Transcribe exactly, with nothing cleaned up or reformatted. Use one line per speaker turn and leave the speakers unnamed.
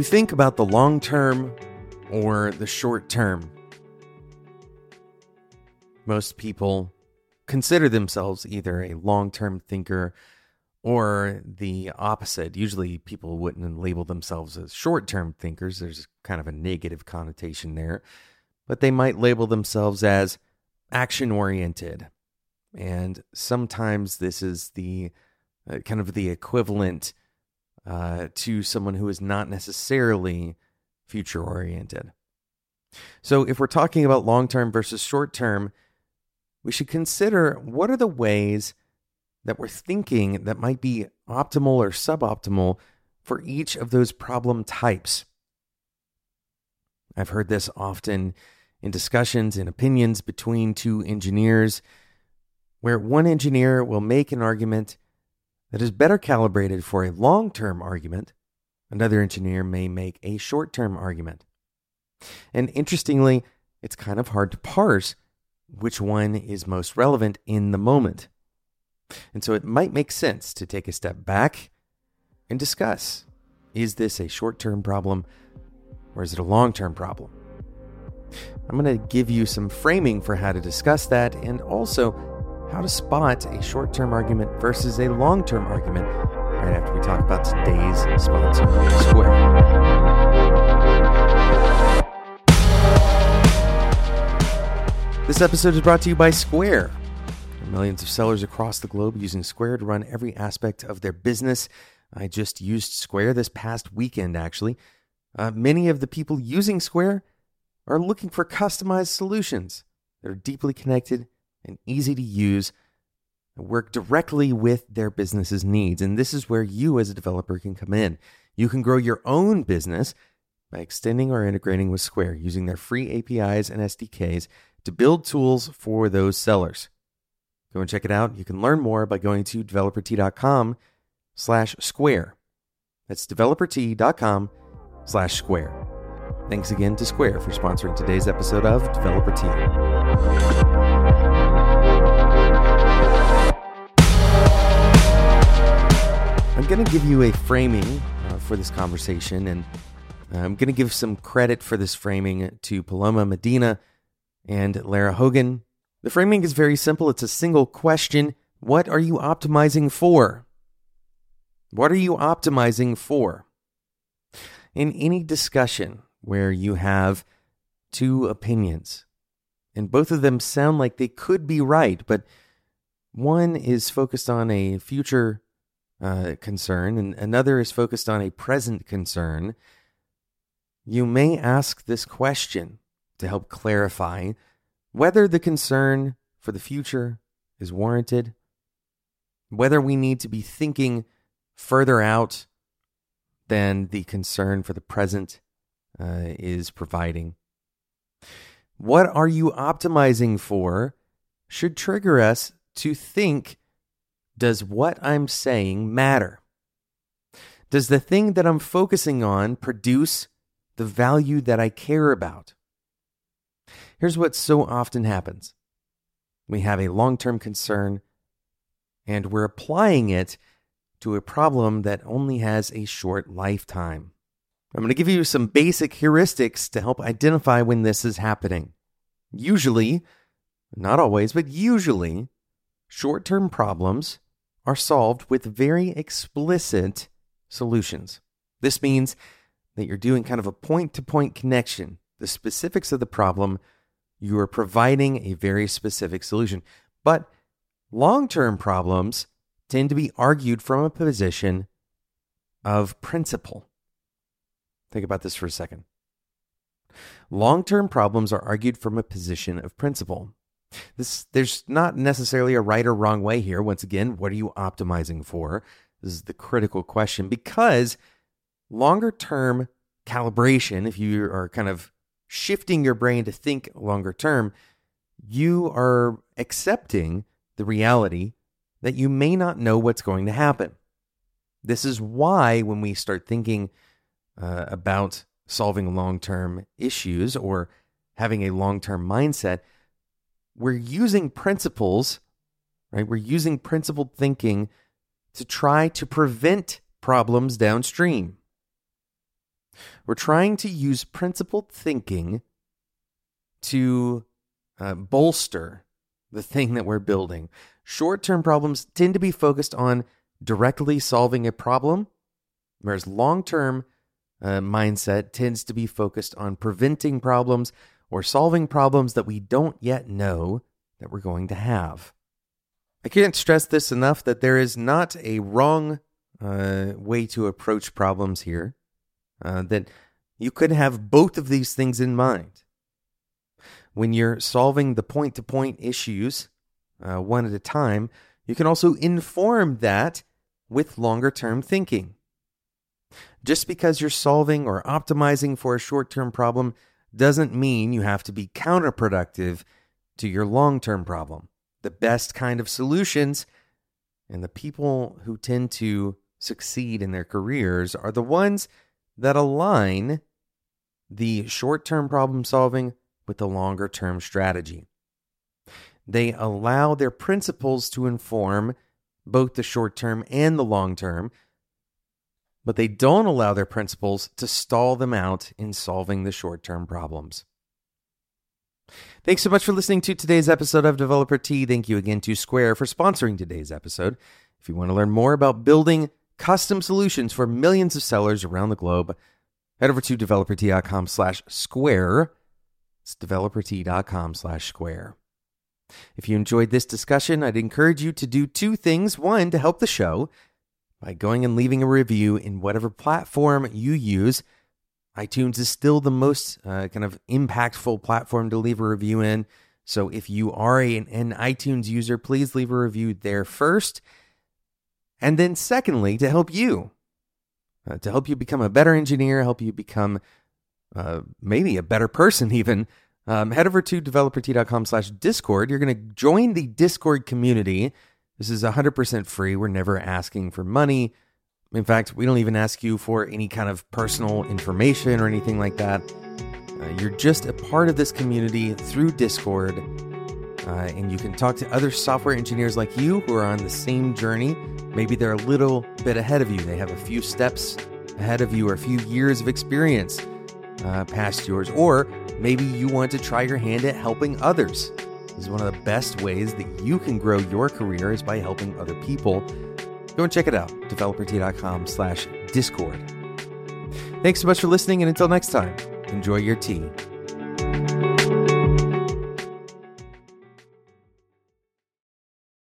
think about the long term or the short term, most people consider themselves either a long-term thinker or the opposite. Usually people wouldn't label themselves as short-term thinkers. There's kind of a negative connotation there. But they might label themselves as action-oriented. And sometimes this is the uh, kind of the equivalent uh, to someone who is not necessarily future-oriented. So if we're talking about long-term versus short-term, we should consider what are the ways that we're thinking that might be optimal or suboptimal for each of those problem types. I've heard this often in discussions and opinions between two engineers, where one engineer will make an argument that is better calibrated for a long-term argument. Another engineer may make a short-term argument. And interestingly, it's kind of hard to parse which one is most relevant in the moment. And so it might make sense to take a step back and discuss, is this a short-term problem or is it a long-term problem? I'm going to give you some framing for how to discuss that and also how to spot a short-term argument versus a long-term argument right after we talk about today's sponsor, Square. This episode is brought to you by Square. There are millions of sellers across the globe using Square to run every aspect of their business. I just used Square this past weekend, actually. Uh, many of the people using Square are looking for customized solutions that are deeply connected and easy to use and work directly with their business's needs. And this is where you as a developer can come in. You can grow your own business by extending or integrating with Square using their free A P Is and S D Ks to build tools for those sellers. Go and check it out. You can learn more by going to developer-t.com slash square. That's developer-t.com slash square. Thanks again to Square for sponsoring today's episode of Developer T. I'm going to give you a framing uh, for this conversation, and I'm going to give some credit for this framing to Paloma Medina and Lara Hogan. The framing is very simple. It's a single question. What are you optimizing for? What are you optimizing for? In any discussion where you have two opinions, and both of them sound like they could be right, but one is focused on a future uh, concern and another is focused on a present concern, you may ask this question to help clarify whether the concern for the future is warranted, whether we need to be thinking further out than the concern for the present uh, is providing. What are you optimizing for should trigger us to think, does what I'm saying matter? Does the thing that I'm focusing on produce the value that I care about? Here's what so often happens. We have a long-term concern, and we're applying it to a problem that only has a short lifetime. I'm going to give you some basic heuristics to help identify when this is happening. Usually, not always, but usually, short-term problems are solved with very explicit solutions. This means that you're doing kind of a point-to-point connection. The specifics of the problem, you are providing a very specific solution. But long-term problems tend to be argued from a position of principle. Think about this for a second. Long-term problems are argued from a position of principle. This, there's not necessarily a right or wrong way here. Once again, what are you optimizing for? This is the critical question, because longer-term calibration, if you are kind of shifting your brain to think longer term, you are accepting the reality that you may not know what's going to happen. This is why when we start thinking uh, about solving long-term issues or having a long-term mindset, we're using principles, right? We're using principled thinking to try to prevent problems downstream. We're trying to use principled thinking to uh, bolster the thing that we're building. Short-term problems tend to be focused on directly solving a problem, whereas long-term uh, mindset tends to be focused on preventing problems or solving problems that we don't yet know that we're going to have. I can't stress this enough that there is not a wrong uh, way to approach problems here, uh, that you could have both of these things in mind. When you're solving the point-to-point issues uh, one at a time, you can also inform that with longer-term thinking. Just because you're solving or optimizing for a short-term problem doesn't mean you have to be counterproductive to your long-term problem. The best kind of solutions and the people who tend to succeed in their careers are the ones that align the short-term problem solving with the longer-term strategy. They allow their principles to inform both the short-term and the long-term, but they don't allow their principles to stall them out in solving the short-term problems. Thanks so much for listening to today's episode of Developer Tea. Thank you again to Square for sponsoring today's episode. If you want to learn more about building custom solutions for millions of sellers around the globe, head over to developertea.com slash square. It's developertea.com slash square. If you enjoyed this discussion, I'd encourage you to do two things. One, to help the show by going and leaving a review in whatever platform you use. iTunes is still the most uh, kind of impactful platform to leave a review in. So if you are a, an iTunes user, please leave a review there first. And then secondly, to help you, uh, to help you become a better engineer, help you become uh, maybe a better person even, um, head over to developertea.com slash Discord. You're going to join the Discord community. This is one hundred percent free. We're never asking for money. In fact, we don't even ask you for any kind of personal information or anything like that. Uh, you're just a part of this community through Discord, uh, and you can talk to other software engineers like you who are on the same journey. Maybe they're a little bit ahead of you. They have a few steps ahead of you or a few years of experience uh, past yours. Or maybe you want to try your hand at helping others. This is one of the best ways that you can grow your career is by helping other people. Go and check it out, developertea.com slash Discord. Thanks so much for listening, and until next time, enjoy your tea.